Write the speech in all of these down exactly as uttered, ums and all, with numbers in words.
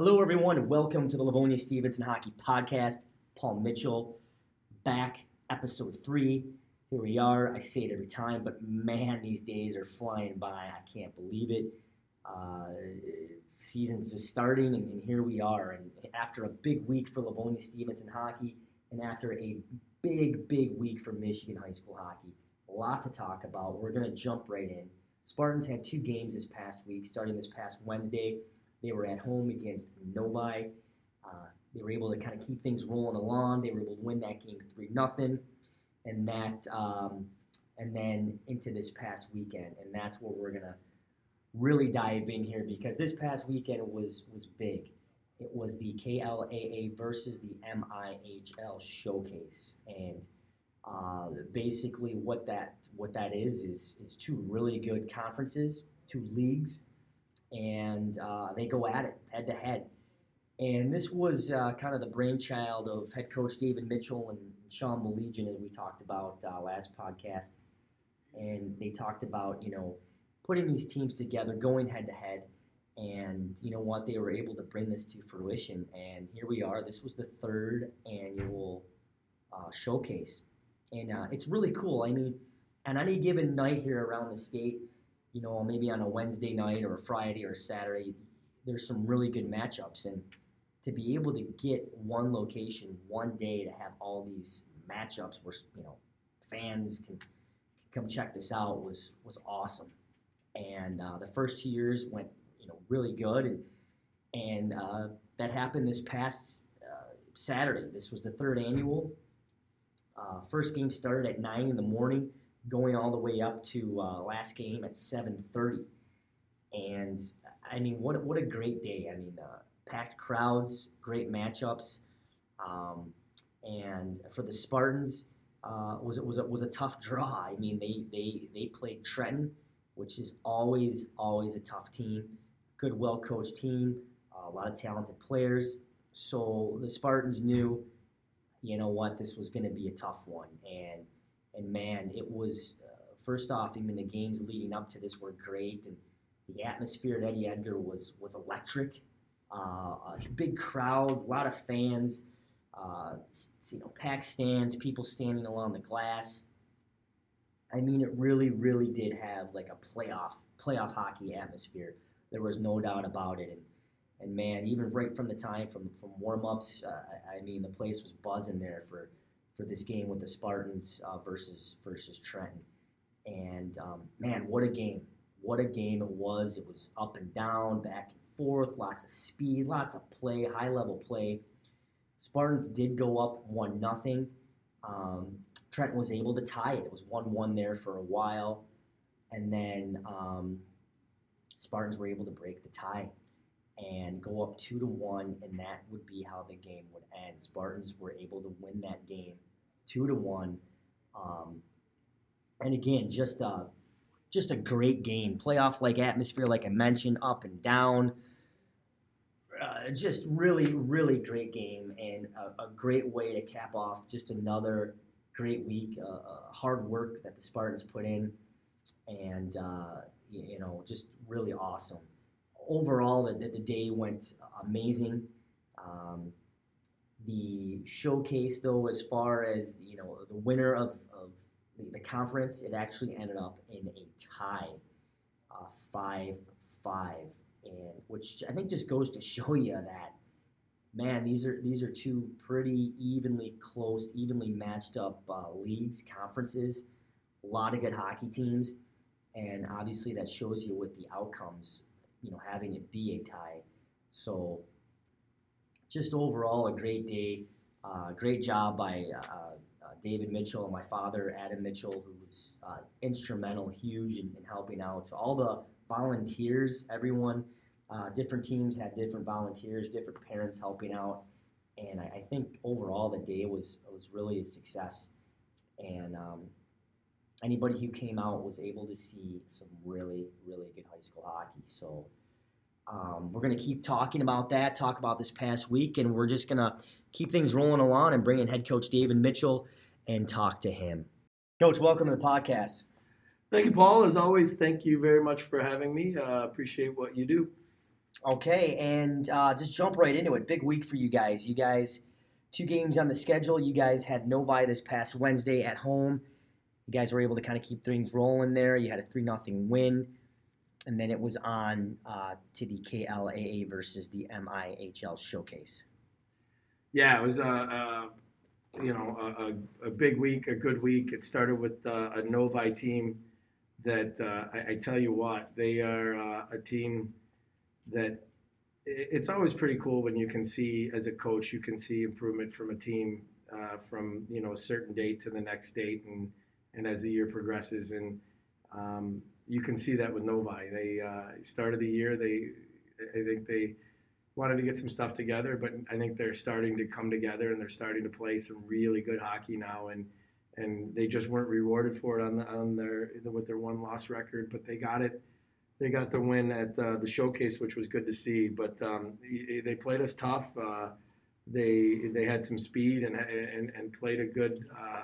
Hello, everyone. Welcome to the Livonia Stevenson Hockey Podcast. Paul Mitchell, back, episode three. Here we are. I say it every time, but man, these days are flying by. I can't believe it. Uh, season's just starting, and, and here we are. And after a big week for Livonia Stevenson Hockey, and after a big, big week for Michigan high school hockey, a lot to talk about. We're going to jump right in. Spartans had two games this past week, starting this past Wednesday. They were at home against Novi. Uh, they were able to kind of keep things rolling along. They were able to win that game three nothing, and that, um, and then into this past weekend. And that's where we're gonna really dive in here, because this past weekend was was big. It was the K L A A versus the M I H L showcase, and uh, basically what that what that is is is two really good conferences, two leagues. And uh, they go at it head to head. And this was uh, kind of the brainchild of head coach David Mitchell and Sean Maligian, as we talked about uh, last podcast. And they talked about, you know, putting these teams together, going head to head. And you know what? They were able to bring this to fruition. And here we are. This was the third annual uh, showcase. And uh, it's really cool. I mean, on any given night here around the state, you know, maybe on a Wednesday night or a Friday or a Saturday, there's some really good matchups. And to be able to get one location, one day, to have all these matchups where, you know, fans can, can come check this out was was awesome. And uh, the first two years went, you know, really good. And, and uh, that happened this past uh, Saturday. This was the third annual. Uh, first game started at nine in the morning, going all the way up to uh, last game at seven thirty. And, I mean, what what a great day. I mean, uh, packed crowds, great matchups. Um, and for the Spartans, uh, was it was a, was a tough draw. I mean, they, they, they played Trenton, which is always, always a tough team. Good, well-coached team, uh, a lot of talented players. So the Spartans knew, you know what, this was going to be a tough one. And And, man, it was, uh, first off, even the games leading up to this were great. And the atmosphere at Eddie Edgar was was electric. Uh, a big crowd, a lot of fans, uh, you know, packed stands, people standing along the glass. I mean, it really, really did have like a playoff, playoff hockey atmosphere. There was no doubt about it. And, and man, even right from the time, from, from warm-ups, uh, I, I mean, the place was buzzing there for – for this game with the Spartans uh, versus versus Trenton. And, um, man, what a game. What a game it was. It was up and down, back and forth, lots of speed, lots of play, high-level play. Spartans did go up one nothing. Um, Trenton was able to tie it. It was one one there for a while. And then um, Spartans were able to break the tie and go up two to one, and that would be how the game would end. Spartans were able to win that game two to one, um, and again, just a just a great game, playoff-like atmosphere, like I mentioned, up and down. Uh, just really, really great game, and a, a great way to cap off just another great week. Uh, uh, hard work that the Spartans put in, and uh, you, you know, just really awesome. Overall, the, the day went amazing. Um, the showcase, though, as far as, you know, the winner of, of the, the conference, it actually ended up in a tie, uh, five five, and which I think just goes to show you that, man, these are these are two pretty evenly close, evenly matched up uh, leagues, conferences, a lot of good hockey teams, and obviously that shows you with the outcomes, you know, having it be a tie. So just overall a great day. Uh, great job by uh, uh, David Mitchell and my father, Adam Mitchell, who was uh, instrumental, huge in, in helping out. So all the volunteers, everyone, uh, different teams had different volunteers, different parents helping out. And I, I think overall the day was was really a success. And um, anybody who came out was able to see some really, really good high school hockey. So um, we're going to keep talking about that, talk about this past week, and we're just going to keep things rolling along and bring in head coach David Mitchell and talk to him. Coach, welcome to the podcast. Thank you, Paul. As always, thank you very much for having me. Uh, appreciate what you do. Okay, and uh, just jump right into it. Big week for you guys. You guys, two games on the schedule. You guys had Novi this past Wednesday at home. You guys were able to kind of keep things rolling there. You had a three nothing win, and then it was on uh, to the K L A A versus the M I H L Showcase. Yeah, it was a, a you know a, a, a big week, a good week. It started with uh, a Novi team that uh, I, I tell you what, they are uh, a team that it's always pretty cool when you can see, as a coach, you can see improvement from a team uh, from you know a certain date to the next date, and and as the year progresses, and um, you can see that with Novi. They uh, started the year, they I think they wanted to get some stuff together, but I think they're starting to come together and they're starting to play some really good hockey now, and and they just weren't rewarded for it on the, on their with their one loss record, but they got it. They got the win at uh, the Showcase, which was good to see. But um, they played us tough. Uh, they they had some speed and and, and played a good, uh,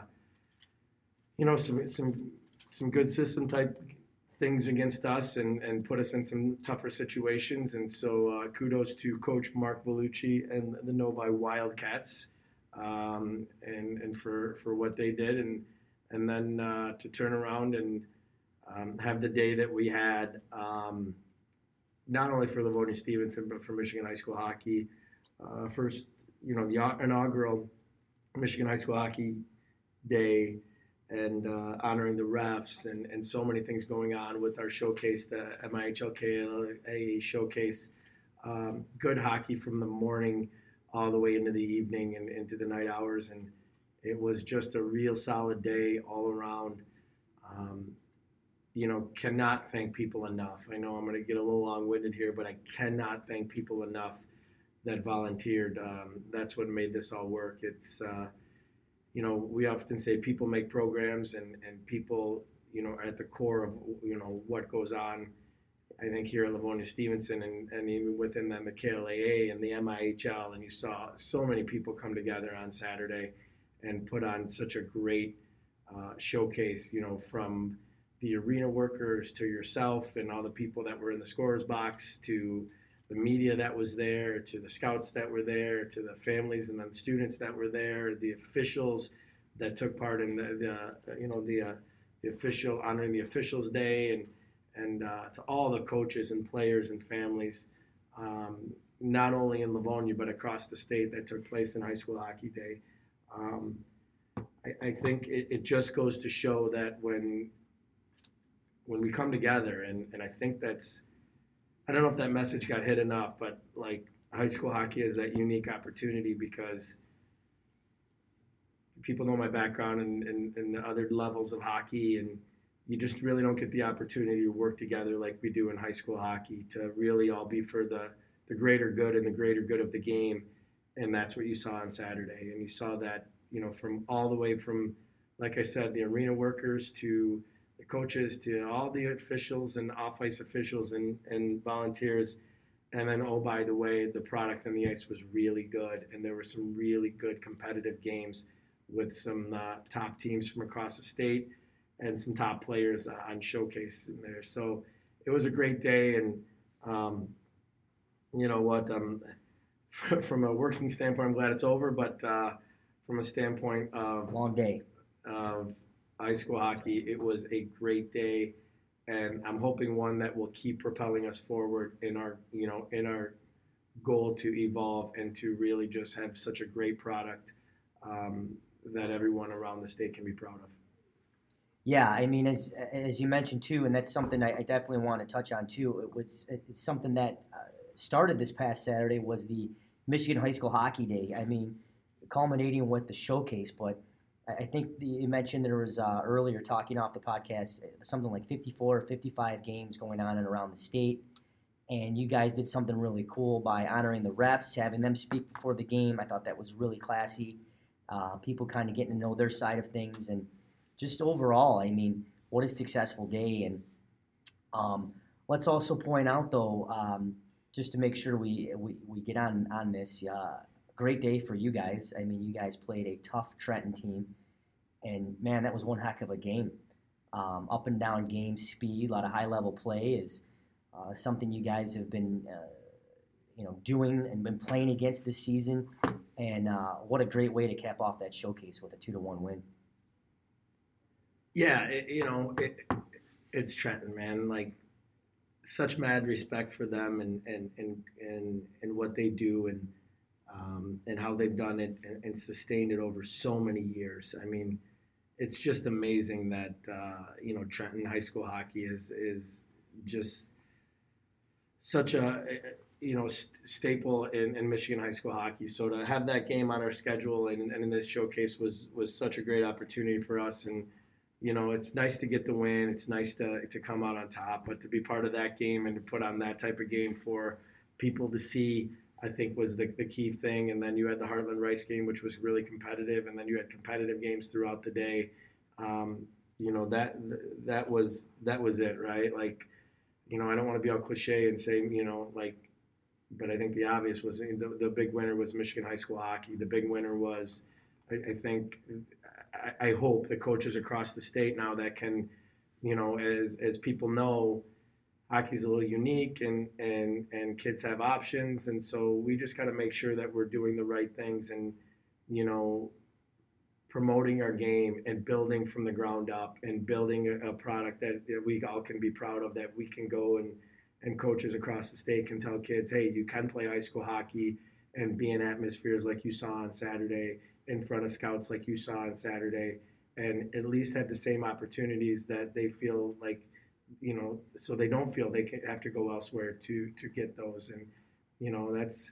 you know, some some some good system type things against us and, and put us in some tougher situations. And so uh, kudos to Coach Mark Vellucci and the Novi Wildcats um, and and for, for what they did, and and then uh, to turn around and um, have the day that we had, um, not only for Livonia Stevenson but for Michigan High School hockey. Uh, first, you know, the inaugural Michigan High School hockey day, and uh, honoring the refs, and, and so many things going on with our showcase, the M I H L K L A showcase. Um, good hockey from the morning all the way into the evening and into the night hours, and it was just a real solid day all around. Um, you know, cannot thank people enough. I know I'm going to get a little long-winded here, but I cannot thank people enough that volunteered. Um, that's what made this all work. It's uh, you know, we often say people make programs, and, and people, you know, are at the core of, you know, what goes on. I think here at Livonia Stevenson, and, and even within them, the K L A A and the M I H L, and you saw so many people come together on Saturday and put on such a great uh, showcase, you know, from the arena workers to yourself and all the people that were in the scorer's box, to the media that was there, to the scouts that were there, to the families and the students that were there, the officials that took part in the, the you know the uh, the official honoring the officials day, and and uh, to all the coaches and players and families, um, not only in Livonia but across the state, that took place in High School Hockey Day. Um, I, I think it, it just goes to show that when when we come together, and, and I think that's, I don't know if that message got hit enough, but like high school hockey is that unique opportunity, because people know my background and, and, and the other levels of hockey, and you just really don't get the opportunity to work together like we do in high school hockey, to really all be for the, the greater good and the greater good of the game. And that's what you saw on Saturday. And you saw that, you know, from all the way from, like I said, the arena workers to the coaches to all the officials and off-ice officials and, and volunteers. And then, oh, by the way, the product on the ice was really good. And there were some really good competitive games with some uh, top teams from across the state and some top players uh, on showcase in there. So it was a great day. And um, you know what, um, from a working standpoint, I'm glad it's over. But uh, from a standpoint of long day of high school hockey, it was a great day, and I'm hoping one that will keep propelling us forward in our, you know, in our goal to evolve and to really just have such a great product um, that everyone around the state can be proud of. Yeah, I mean, as as you mentioned too, and that's something I, I definitely want to touch on too. It was it's something that uh, started this past Saturday, was the Michigan High School Hockey Day. I mean, culminating with the showcase, but I think the, you mentioned there was uh, earlier talking off the podcast, something like fifty-four or fifty-five games going on and around the state. And you guys did something really cool by honoring the refs, having them speak before the game. I thought that was really classy. Uh, people kind of getting to know their side of things. And just overall, I mean, what a successful day. And um, let's also point out, though, um, just to make sure we, we, we get on, on this, uh, great day for you guys. I mean, you guys played a tough Trenton team, and man, that was one heck of a game. Um, up and down game speed, a lot of high level play is uh, something you guys have been uh, you know, doing and been playing against this season. And uh, what a great way to cap off that showcase with a two to one win. Yeah, it, you know, it, it's Trenton, man. Like, such mad respect for them and and and and, and what they do and um, and how they've done it and, and sustained it over so many years. I mean, it's just amazing that uh, you know Trenton high school hockey is is just such a you know st- staple in, in Michigan high school hockey. So to have that game on our schedule and, and in this showcase was was such a great opportunity for us. And you know it's nice to get the win. It's nice to to come out on top, but to be part of that game and to put on that type of game for people to see, I think was the, the key thing. And then you had the Heartland Rice game, which was really competitive, and then you had competitive games throughout the day. Um, you know that that was that was it, right? Like, you know, I don't want to be all cliche and say, you know, like, but I think the obvious was the, the big winner was Michigan high school hockey. The big winner was, I, I think, I, I hope the coaches across the state now that can, you know, as as people know, hockey's a little unique and, and, and kids have options. And so we just got to make sure that we're doing the right things and, you know, promoting our game and building from the ground up and building a, a product that, that we all can be proud of, that we can go and, and coaches across the state can tell kids, hey, you can play high school hockey and be in atmospheres like you saw on Saturday, in front of scouts like you saw on Saturday, and at least have the same opportunities that they feel like, you know, so they don't feel they can have to go elsewhere to to get those. And, you know, that's,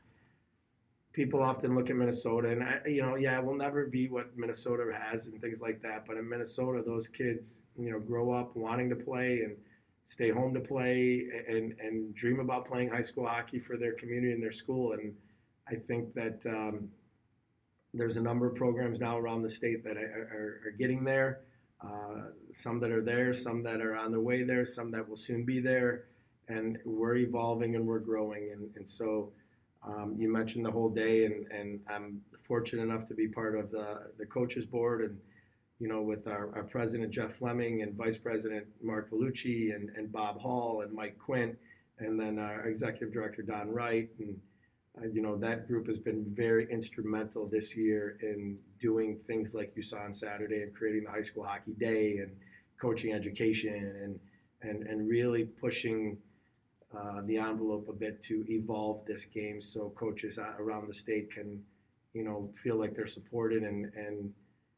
people often look at Minnesota and, I, you know, yeah, we'll never be what Minnesota has and things like that. But in Minnesota, those kids, you know, grow up wanting to play and stay home to play and, and dream about playing high school hockey for their community and their school. And I think that um, there's a number of programs now around the state that are, are, are getting there. Uh, some that are there, some that are on their way there, some that will soon be there. And we're evolving and we're growing. And, and so um, you mentioned the whole day, and, and I'm fortunate enough to be part of the, the coaches board, and, you know, with our, our president, Jeff Fleming, and vice president, Mark Vellucci, and, and Bob Hall, and Mike Quint, and then our executive director, Don Wright. And, uh, you know, that group has been very instrumental this year in doing things like you saw on Saturday and creating the high school hockey day and coaching education and, and, and really pushing uh, the envelope a bit to evolve this game so coaches around the state can, you know, feel like they're supported and, and,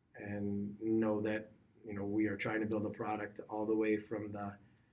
and know that, you know, we are trying to build a product all the way from the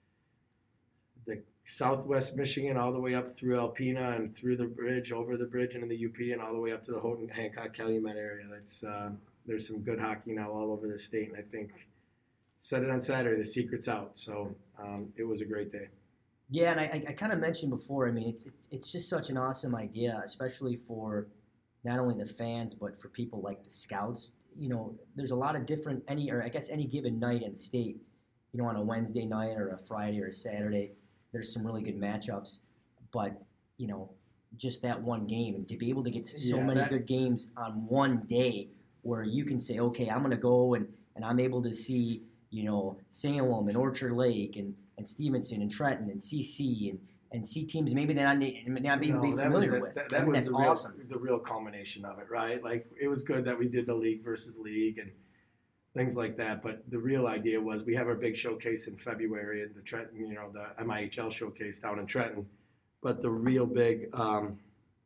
the Southwest Michigan all the way up through Alpena and through the bridge, over the bridge into the U P, and all the way up to the Houghton, Hancock, Calumet area. That's uh, there's some good hockey now all over the state, and I think said it on Saturday, the secret's out. So um, it was a great day. Yeah, and I, I kind of mentioned before, I mean, it's, it's it's just such an awesome idea, especially for not only the fans, but for people like the scouts. You know, there's a lot of different, any or I guess any given night in the state, you know, on a Wednesday night or a Friday or a Saturday, there's some really good matchups. But, you know, just that one game, and to be able to get to so Yeah, many that- good games on one day where you can say, okay, I'm going to go and, and I'm able to see, you know, Salem and Orchard Lake and, and Stevenson and Trenton and C C and, and see teams maybe that I'm not being No, be that was familiar it. with. That, I that mean, was that's the real, awesome. the real culmination of it, right? Like, it was good that we did the league versus league and things like that. But the real idea was we have our big showcase in February and the Trenton, you know, the M I H L showcase down in Trenton. But the real big, um,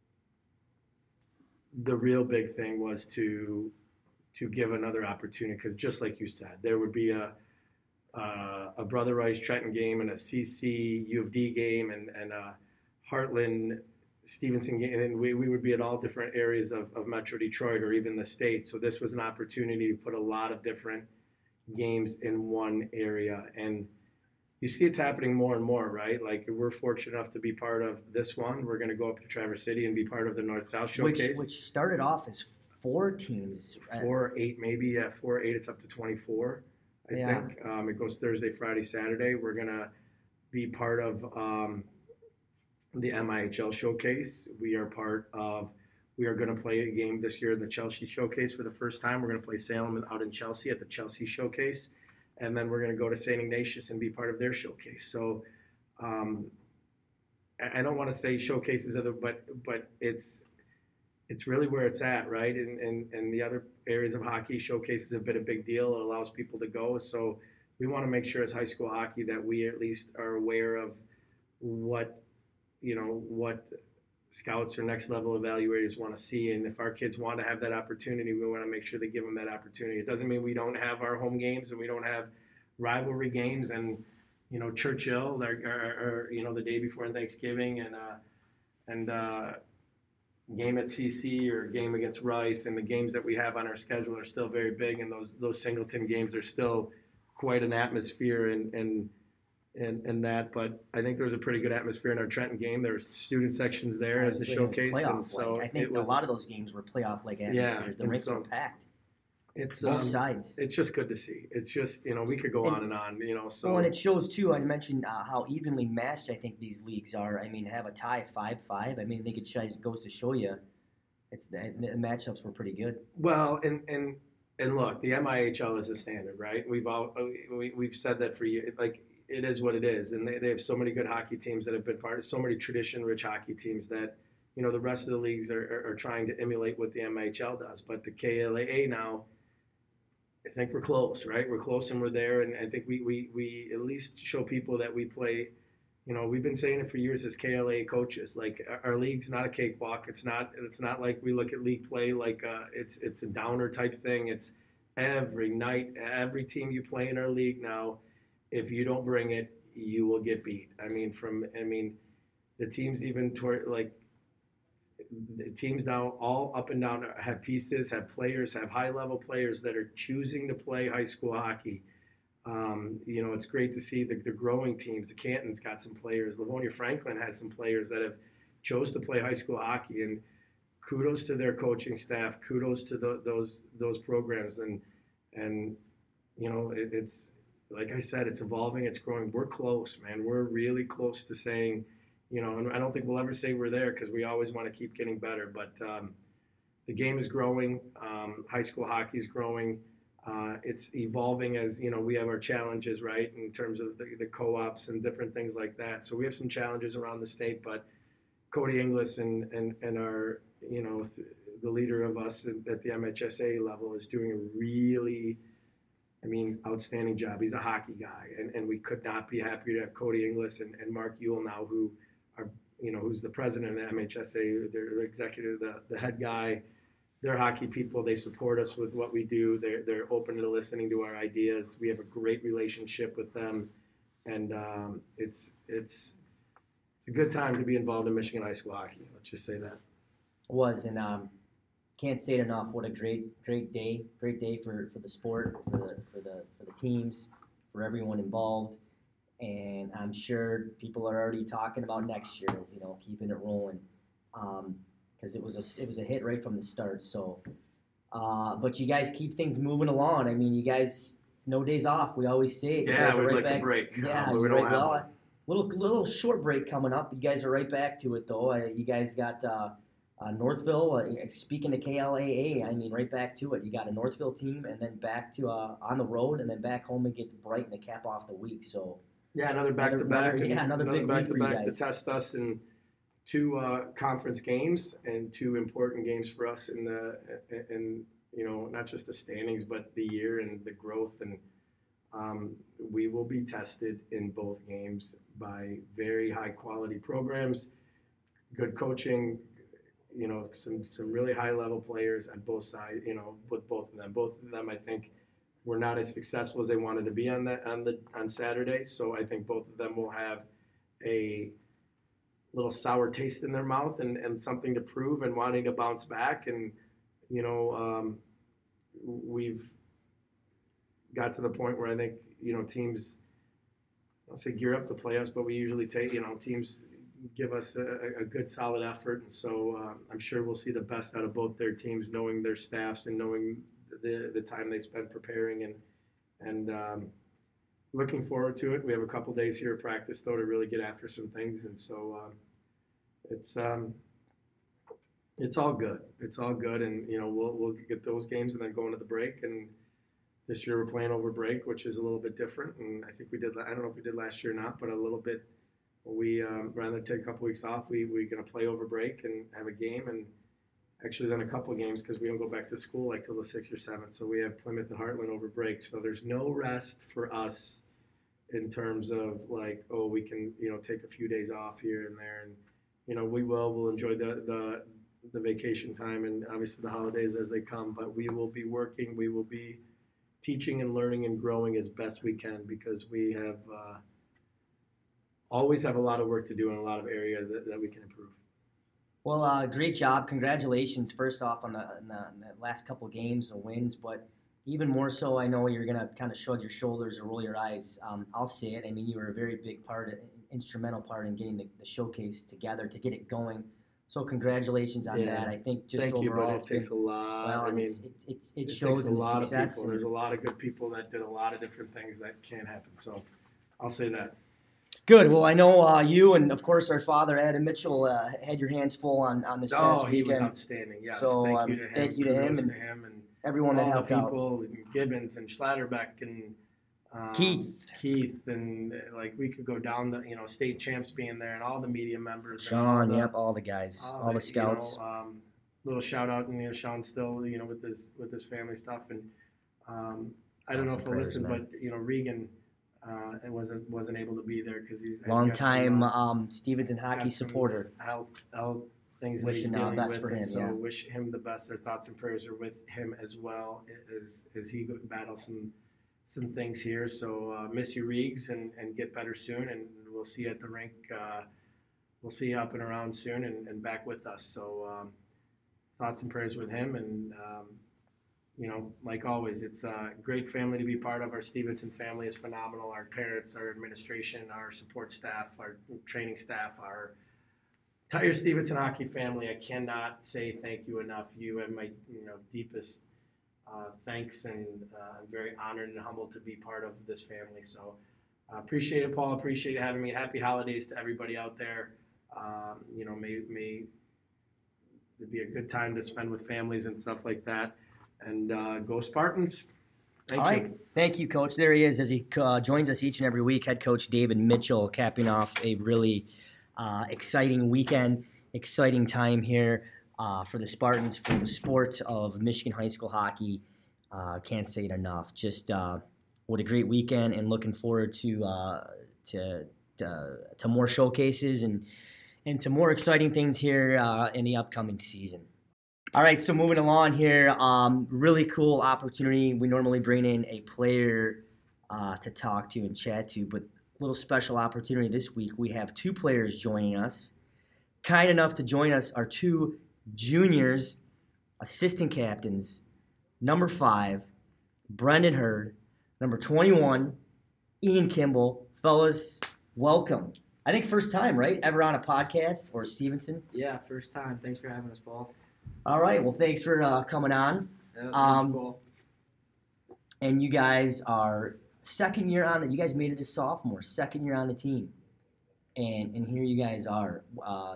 the real big thing was to to give another opportunity, because just like you said, there would be a uh, a Brother Rice Trenton game and a C C U of D game and, and a Heartland Stevenson game, and we, we would be at all different areas of, of Metro Detroit or even the state. So this was an opportunity to put a lot of different games in one area. And you see it's happening more and more, right? Like, we're fortunate enough to be part of this one. We're going to go up to Traverse City and be part of the North-South Showcase. Which, which started off as four teams. Four, eight, maybe. Yeah, four, eight, it's up to twenty-four. I Yeah. think. Um, it goes Thursday, Friday, Saturday. We're going to be part of um, the M I H L Showcase. We are part of, we are going to play a game this year in the Chelsea Showcase for the first time. We're going to play Salem out in Chelsea at the Chelsea Showcase. And then we're going to go to Saint Ignatius and be part of their showcase. So um, I don't want to say showcases other, but but it's it's really where it's at, right? And and and the other areas of hockey, showcases have been a big deal. It allows people to go. So we want to make sure as high school hockey that we at least are aware of what you know what scouts or next level evaluators want to see, and if our kids want to have that opportunity, we want to make sure they give them that opportunity. It doesn't mean we don't have our home games and we don't have rivalry games, and you know Churchill, or, or, or you know the day before Thanksgiving, and uh, and uh, game at C C or game against Rice, and the games that we have on our schedule are still very big, and those those Singleton games are still quite an atmosphere, and and and, and that. But I think there was a pretty good atmosphere in our Trenton game. There were student sections there as the showcase, and so I think it was, a lot of those games were playoff-like atmospheres. Yeah, the rinks so were packed. It's both um, sides. It's just good to see. It's just you know we could go and, on and on. You know, so well, and it shows too. I mentioned uh, how evenly matched I think these leagues are. I mean, have a tie five five. I mean, I think it shows, goes to show you, it's the, the matchups were pretty good. Well, and and and look, the M I H L is the standard, right? We've all we, we've said that for years. Like it is what it is, and they, they have so many good hockey teams that have been part of so many tradition-rich hockey teams that you know the rest of the leagues are, are, are trying to emulate what the M I H L does. But the K L A A now, I think we're close, right? We're close and we're there, and I think we we we at least show people that we play. You know, we've been saying it for years as K L A coaches. Like our, our league's not a cakewalk. It's not. It's not like we look at league play like uh, it's it's a downer type thing. It's every night, every team you play in our league now, if you don't bring it, you will get beat. I mean, from I mean, the teams even toward like the teams now all up and down have pieces, have players, have high level players that are choosing to play high school hockey. Um, you know, it's great to see the, the growing teams. The Canton's got some players. Livonia Franklin has some players that have chose to play high school hockey, and kudos to their coaching staff. Kudos to the, those those programs, and and you know, it, it's like I said, it's evolving, it's growing. We're close, man. We're really close to saying, you know, and I don't think we'll ever say we're there because we always want to keep getting better. But um, the game is growing. Um, high school hockey is growing. Uh, it's evolving as, you know, we have our challenges, right, in terms of the, the co-ops and different things like that. So we have some challenges around the state, but Cody Inglis and, and, and our, you know, the leader of us at the M H S A level is doing a really, I mean, outstanding job. He's a hockey guy, and, and we could not be happier to have Cody Inglis and, and Mark Ewell now, who are, you know, who's the president of the M H S A, they're the executive, the, the head guy. They're hockey people. They support us with what we do. They're they're open to listening to our ideas. We have a great relationship with them, and um, it's it's it's a good time to be involved in Michigan high school hockey. Let's just say that. It was, and um, can't say it enough. What a great great day, great day for, for the sport, for the for the for the teams, for everyone involved, and I'm sure people are already talking about next year, as you know, keeping it rolling. Um, because it was a it was a hit right from the start. So, uh, but you guys keep things moving along. I mean, you guys no days off. We always say it. You yeah, we'd right like back, a break. Yeah, uh, we you're don't right. have Well, one. little little short break coming up. You guys are right back to it though. Uh, you guys got uh, uh, Northville. Uh, speaking of K L A A, I mean, right back to it. You got a Northville team, and then back to uh, on the road, and then back home against Brighton to cap off the week. So yeah, another back to back. Yeah, another, another big back week to for you back guys. to test us and. Two uh, conference games and two important games for us in the in you know not just the standings but the year and the growth, and um, we will be tested in both games by very high quality programs, good coaching, you know some some really high level players on both sides, you know with both of them. Both of them I think were not as successful as they wanted to be on that on the on Saturday, so I think both of them will have a little sour taste in their mouth and, and something to prove and wanting to bounce back. And, you know, um, we've got to the point where I think, you know, teams, I'll say gear up to play us, but we usually take, you know, teams give us a, a good solid effort. And so uh, I'm sure we'll see the best out of both their teams, knowing their staffs and knowing the, the time they spend preparing, and, and, um, looking forward to it. We have a couple days here at practice, though, to really get after some things, and so um, it's um, it's all good. It's all good, and you know we'll we'll get those games and then go into the break. And this year we're playing over break, which is a little bit different. And I think we did. I don't know if we did last year or not, but a little bit we um, rather than take a couple weeks off, we we're gonna play over break and have a game, and actually then a couple of games because we don't go back to school like till the sixth or seventh. So we have Plymouth and Heartland over break. So there's no rest for us in terms of like, oh, we can, you know, take a few days off here and there, and you know, we will. We'll enjoy the the the vacation time and obviously the holidays as they come. But we will be working. We will be teaching and learning and growing as best we can because we have uh, always have a lot of work to do in a lot of areas that, that we can improve. Well, uh, great job. Congratulations, first off, on the, on the, on the last couple games, the wins. But even more so, I know you're going to kind of shrug your shoulders or roll your eyes. Um, I'll say it. I mean, you were a very big part, instrumental part in getting the, the showcase together to get it going. So congratulations on Yeah. that. I think just Thank you, overall, but it it's takes been, a lot. well, I mean, it's, it, it's, it, it shows takes a in the lot of success. people. and- There's a lot of good people that did a lot of different things that can't happen. So I'll say that. Good. Well, I know uh, you and, of course, our father, Adam Mitchell, uh, had your hands full on, on this past Oh, he was weekend. outstanding. Yes, So, thank um, you to him. thank you to him Kudos and to him and Everyone that all the helped out. people, Gibbons and Schlatterbeck and um, Keith. Keith, and uh, like we could go down the, you know, state champs being there and all the media members. and Sean, all the, yep, all the guys, all all the, the scouts. You know, um, little shout out, and you know, Sean still, you know, with his with his family stuff, and um, I don't Thoughts know and if he'll prayers, listen, man. but you know, Regan, uh, it wasn't wasn't able to be there because he's he's Long got some, time uh, um, Stevenson hockey got some supporter. health health things that Wishing, he's uh, dealing best with, for and him, so yeah. wish him the best. Their thoughts and prayers are with him as well as as he go- battles some some things here. So uh, miss you, Reegs, and, and get better soon, and we'll see you at the rink. Uh, we'll see you up and around soon, and, and back with us. So um, thoughts and prayers with him, and um, you know, like always, it's a great family to be part of. Our Stevenson family is phenomenal. Our parents, our administration, our support staff, our training staff, our entire Stevenson hockey family. I cannot say thank you enough. You have my, you know, deepest uh, thanks, and uh, I'm very honored and humbled to be part of this family. So uh, appreciate it, Paul. Appreciate you having me. Happy holidays to everybody out there. Um, you know, may may it be a good time to spend with families and stuff like that. And uh, go Spartans. Thank All you. right. Thank you, Coach. There he is as he uh, joins us each and every week. Head coach David Mitchell capping off a really uh, exciting weekend, exciting time here uh, for the Spartans, for the sport of Michigan high school hockey. Uh, can't say it enough. Just uh, what a great weekend, and looking forward to uh, to, to to more showcases and and to more exciting things here uh, in the upcoming season. All right, so moving along here, um, really cool opportunity. We normally bring in a player uh, to talk to and chat to, but a little special opportunity this week. We have two players joining us. Kind enough to join us are two juniors, assistant captains. Number five, Brendan Hurd. Number twenty-one, Ian Kimball. Fellas, welcome. I think first time, right? Ever on a podcast or Stevenson? Yeah, first time. Thanks for having us, Paul. All right. Well, thanks for uh, coming on. Yeah, Um, Paul. And you guys are second year on. The, you guys made it a sophomore, second year on the team, and and here you guys are. Uh,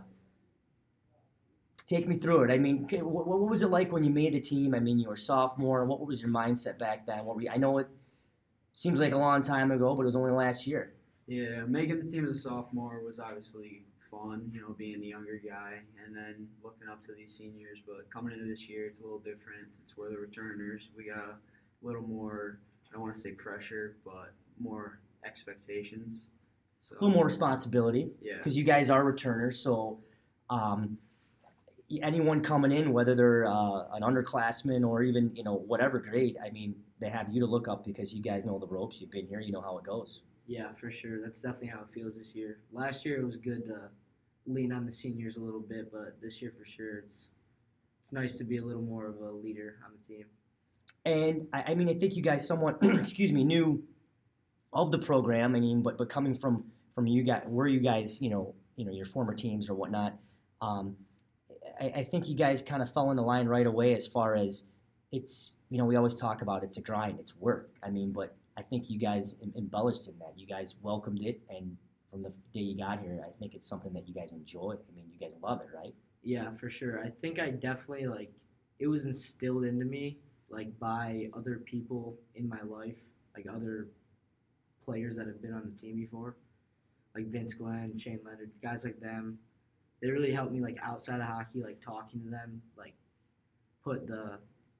take me through it. I mean, okay, what, what was it like when you made the team? I mean, you were sophomore. What was your mindset back then? What were you, I know it seems like a long time ago, but it was only last year. Yeah, making the team as a sophomore was obviously fun, you know, being the younger guy, and then looking up to these seniors. But coming into this year, it's a little different. It's where the returners, we got a little more, I don't want to say pressure, but more expectations. So, A little more responsibility Yeah. because you guys are returners. So um, anyone coming in, whether they're uh, an underclassman or even you know whatever grade, I mean, they have you to look up because you guys know the ropes. You've been here. You know how it goes. Yeah, for sure. That's definitely how it feels this year. Last year it was good to lean on the seniors a little bit, but this year for sure it's it's nice to be a little more of a leader on the team. And I, I mean, I think you guys somewhat, excuse me, knew of the program. I mean, but but coming from from you guys, were you guys, you know, you know, your former teams or whatnot. Um, I, I think you guys kind of fell in the line right away as far as it's, you know, we always talk about it's a grind, it's work. I mean, but I think you guys em- embellished in that. You guys welcomed it, and from the day you got here, I think it's something that you guys enjoy. I mean, you guys love it, right? Yeah, for sure. I think I definitely like it was instilled into me like by other people in my life, like other players that have been on the team before. like Vince Glenn, Shane Leonard, guys like them. They really helped me like outside of hockey, like talking to them, like put the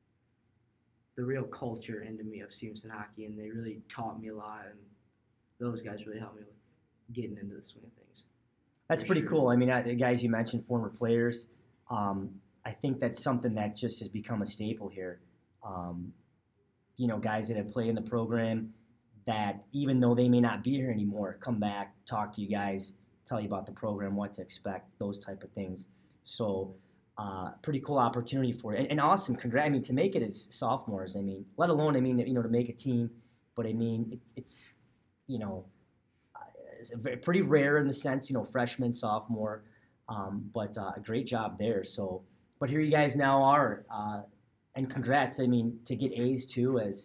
the real culture into me of Stevenson hockey, and they really taught me a lot. And those guys really helped me with getting into the swing of things. That's For pretty sure. cool. I mean, I, the guys you mentioned, former players. Um, I think that's something that just has become a staple here. Um, you know, guys that have played in the program that even though they may not be here anymore, come back, talk to you guys, tell you about the program, what to expect, those type of things. So, uh, pretty cool opportunity for you. And, and awesome. Congrats. I mean, to make it as sophomores, I mean, let alone, I mean, you know, to make a team, but I mean, it's, it's you know, it's a very, pretty rare in the sense, you know, freshman, sophomore, um, but uh, a great job there. So, but here you guys now are, uh, and congrats. I mean, to get A's too as,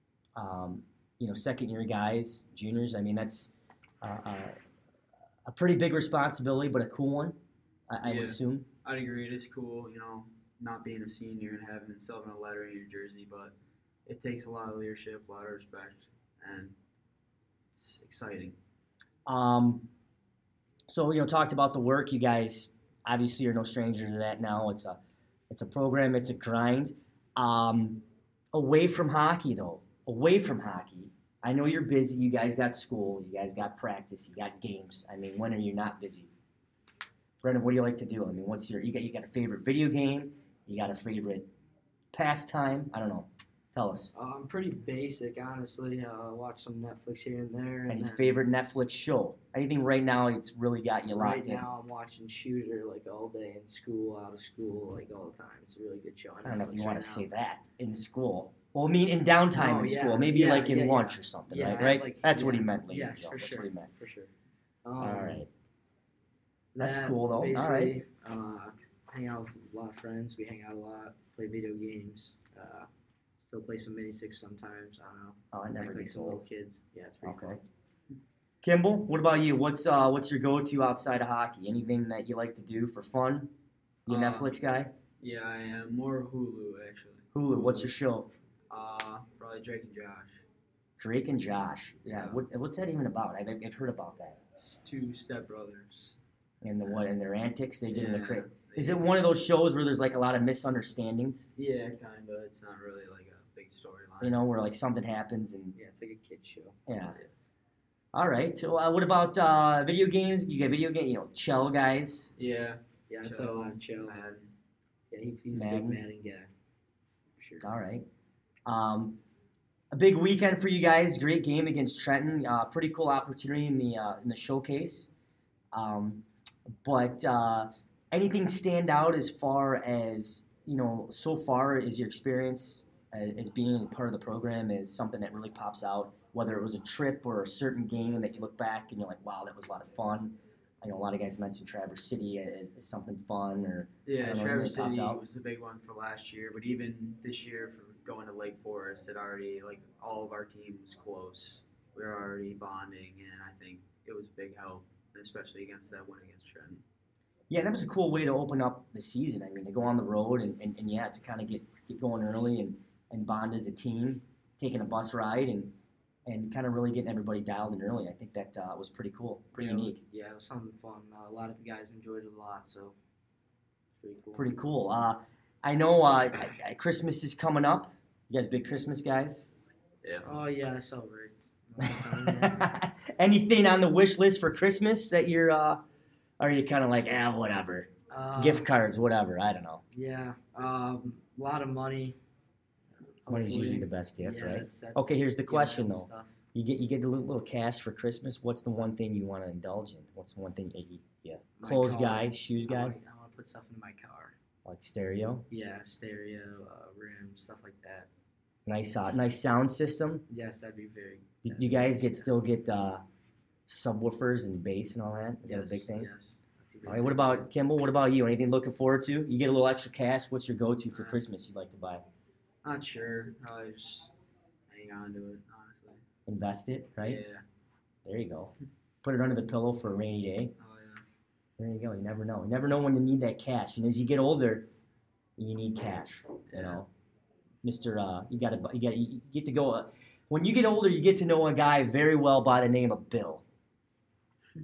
um, you know, second year guys, juniors. I mean, that's uh, uh, a pretty big responsibility, but a cool one, I, I Yeah. would assume. I'd agree. It is cool, you know, not being a senior and having still having a letter in your jersey, but it takes a lot of leadership, a lot of respect, and it's exciting. Um, so you know, talked about the work. You guys obviously are no stranger to that now. It's a, it's a program. It's a grind. Um, away from hockey, though, away from hockey. I know you're busy. You guys got school. You guys got practice. You got games. I mean, when are you not busy? Brendan, what do you like to do? I mean, what's your you got you got a favorite video game? You got a favorite pastime? I don't know. Tell us. Uh, I'm pretty basic, honestly. Uh, watch some Netflix here and there. And Any then favorite Netflix show? Anything right now? It's really got you locked right in. now, I'm watching Shooter like all day in school, out of school, like all the time. It's a really good show. on I don't know if Netflix you want right to now. say that in school. Well, I mean, in downtime Oh, in yeah, school, maybe yeah, like in yeah, lunch yeah. or something, Yeah, right? Right? like- That's what yeah. he meant, ladies Yes, and for gentlemen. That's sure. what he meant. For sure. Um, All right. That's that, cool, though. All Basically, right. uh, hang out with a lot of friends. We hang out a lot, play video games. Uh, still play some mini six sometimes. I don't know. Oh, it never Act like gets some little old. kids. Yeah, it's pretty Okay. fun. Kimball, what about you? What's uh, what's your go-to outside of hockey? Anything that you like to do for fun? You a Uh, Netflix guy? Yeah, I am more of Hulu actually. Hulu. What's your show? Uh, probably Drake and Josh. Drake and Josh. Yeah. Yeah. What, what's that even about? I've, I've heard about that. It's two stepbrothers. And the what? And their antics they get in the Yeah, crate. they- Is it one of those shows where there's like a lot of misunderstandings? Yeah, kind of. It's not really like a big storyline. You know, where like something happens and Yeah, it's like a kid show. yeah. All right. So, uh, what about uh, video games? You got video game, you know, Chell guys. Yeah. Yeah, I play a Chill, lot of chill. Madden. Yeah, he, he's Madden. a big Madden guy. For sure. All right. Um, a big weekend for you guys. Great game against Trenton. Uh, pretty cool opportunity in the uh, in the showcase. Um, but uh, anything stand out as far as you know so far? Is your experience as, as being part of the program is something that really pops out? Whether it was a trip or a certain game that you look back and you're like, wow, that was a lot of fun. I know a lot of guys mentioned Traverse City as, as something fun or I Yeah, don't know, Traverse anything pops City out? was the big one for last year, but even this year for going to Lake Forest, it already like all of our team was close. We were already bonding, and I think it was a big help, especially against that win against Trenton. Yeah, that was a cool way to open up the season. I mean, to go on the road and, and, and yeah, to kind of get, get going early and, and bond as a team, taking a bus ride and and kind of really getting everybody dialed in early. I think that uh, was pretty cool, pretty yeah, unique, Yeah, it was something fun. Uh, a lot of the guys enjoyed it a lot, so it's pretty cool. pretty cool. Uh, I know uh, I- I- Christmas is coming up. You guys big Christmas guys? Yeah. Oh yeah, I celebrate. All the time, yeah. Anything on the wish list for Christmas that you're, uh, are you kind of like, ah, whatever, Uh, gift cards, whatever, I don't know. Yeah, um, a lot of money. Money's hopefully. usually the best gift, Yeah, right? that's- that's Okay, here's the giving question, them though. stuff. You get you get a little, little cash for Christmas. What's the one thing you want to indulge in? What's the one thing you, yeah, My clothes car. guy, shoes I guy, want, I want to put stuff in my car. like stereo, Yeah, stereo, uh, rims, stuff like that. nice uh, nice sound system. Yes, that'd be very. Do that'd you be guys nice, get yeah. still get uh, subwoofers and bass and all that? Is yes, that a big thing? Yes. that's a big All right. What thing, about too. Kimball? What about you? Anything looking forward to? You get a little extra cash. What's your go-to for Uh, Christmas? You'd like to buy? Not sure. Probably just hang on to it, honestly. Invest it, right? Yeah. There you go. Put it under the pillow for a rainy day. Oh yeah. There you go. You never know. You never know when you need that cash. And as you get older, you need cash. You know, Mister Uh, you got to you got you get to go. Uh, when you get older, you get to know a guy very well by the name of Bill.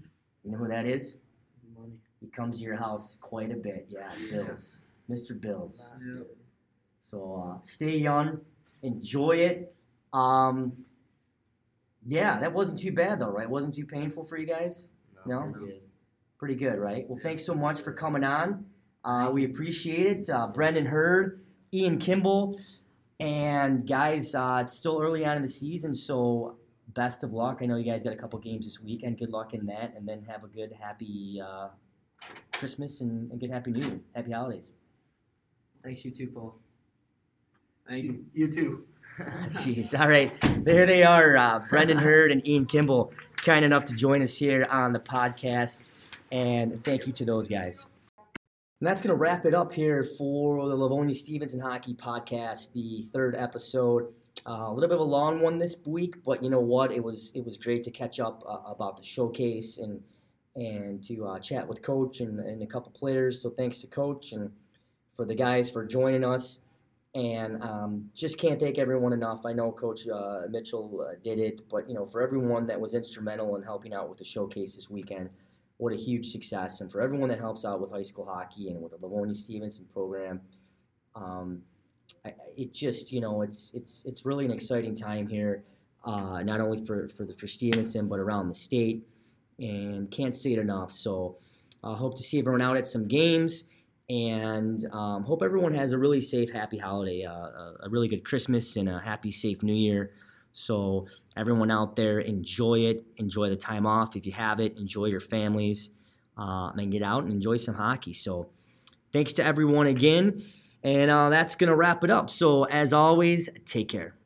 You know who that is? Money. He comes to your house quite a bit. Yeah, Bills. Mister Bills. Yep. So uh, stay young. Enjoy it. Um, yeah, that wasn't too bad, though, right? Wasn't too painful for you guys? No? Pretty good. Pretty good, right? Well, thanks so much for coming on. Uh, we appreciate it. Uh, Brendan Hurd, Ian Kimball, and guys, uh, it's still early on in the season, so best of luck. I know you guys got a couple games this weekend. Good luck in that, and then have a good, happy uh, Christmas and, and good, happy New Year. Happy holidays. Thanks, you too, Paul. Thank you. You too. Jeez. All right. There they are, uh, Brendan Hurd and Ian Kimball, kind enough to join us here on the podcast. And thank you to those guys. And that's going to wrap it up here for the Livonia Stevenson Hockey Podcast, the third episode. Uh, a little bit of a long one this week, but you know what? It was it was great to catch up uh, about the showcase and and to uh, chat with Coach and, and a couple players. So thanks to Coach and for the guys for joining us. And um, just can't thank everyone enough. I know Coach uh, Mitchell uh, did it, but you know, for everyone that was instrumental in helping out with the showcase this weekend, what a huge success. And for everyone that helps out with high school hockey and with the Livonia Stevenson program, um, I, it just, you know, it's it's it's really an exciting time here, uh, not only for for the for Stevenson but around the state. And can't say it enough. So I uh, hope to see everyone out at some games. And um, hope everyone has a really safe, happy holiday, uh, a, a really good Christmas, and a happy, safe New Year. So everyone out there, enjoy it. Enjoy the time off if you have it. Enjoy your families. Uh, and then get out and enjoy some hockey. So thanks to everyone again. And uh, that's going to wrap it up. So as always, take care.